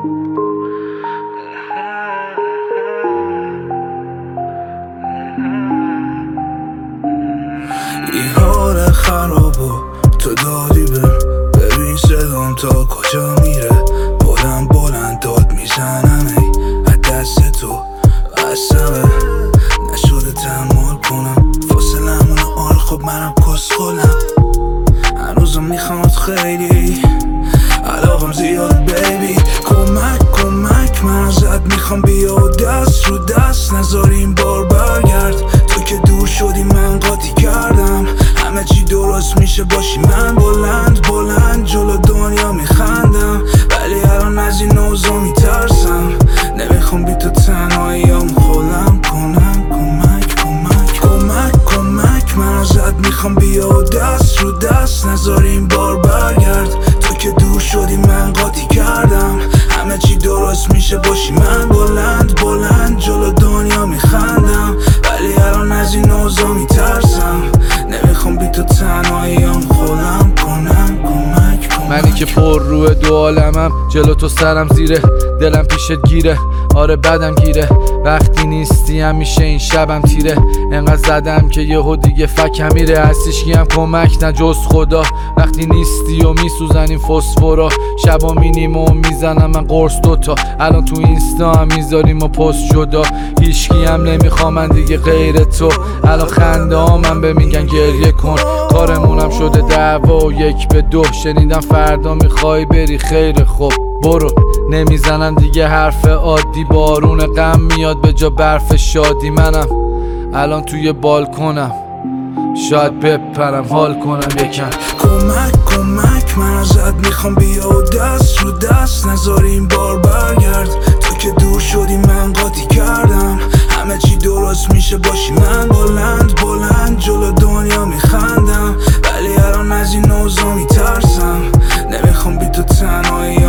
این حال خرابو تو دادی ببین صدام تا کجا میره. بلند بلند داد میزنم ای از دست تو بستمه، نشده تحمل کنم فاصلمون آره خب منم کسخلم. هنوزم میخوامت خیلی علاقم زیاد بیبی. کمک من ازت میخوام بیا و دست رو دست نذاری این بار برگرد. تو که دور شدی من قاطی کردم، همه چی درست میشه باشی من بلند جلو دنیا میخندم. ولی الان از این اوضاع میترسم، نمیخوام بی تو تنهاییام خودم کنم. کمک من ازت میخوام بیا و دست رو دست نذاری این بار برگرد. تو که دور شدی من قاطی کردم، همه چی درست میشه باشی من بلند جلو دنیا میخندم. ولی الان از این اوضاع میترسم، نمیخوام بی تو تنهاییام خودم کنم. منی که پر روی دو عالمم، جلو تو سرم زیره، دلم پیشت گیره، آره بدم گیره. وقتی نیستی همیشه این شبم تیره، انقدر زدم که یهو دیگه فکم میره. هستیش هم کمک نه جز خدا، وقتی نیستی و میسوزن این فسفورا. شبا مینیم و میزنم من قرص دوتا، الان تو اینستا هم میذاریم و پست جدا. هیچکی هم نمیخوام من دیگه غیر تو، الان خنده ها من به میگن گریه کن. کارمونم شده دعوا و 1-2، شنیدم فردا میخوای بری خیر خوب برو. نمیزنم دیگه حرف عادی، بارون غم میاد به جا برف شادی. منم الان توی بالکنم، شاید بپرم حال کنم یکم. کمک من ازت میخوام بیا و دست رو دست نذاری این بار برگرد. تو که دور شدی من قاطی کردم، همه چی درست میشه باشی من بلند جلو دنیا میخندم. ولی الان از این اوضاع میترسم، نمیخوام بی تو تنهایی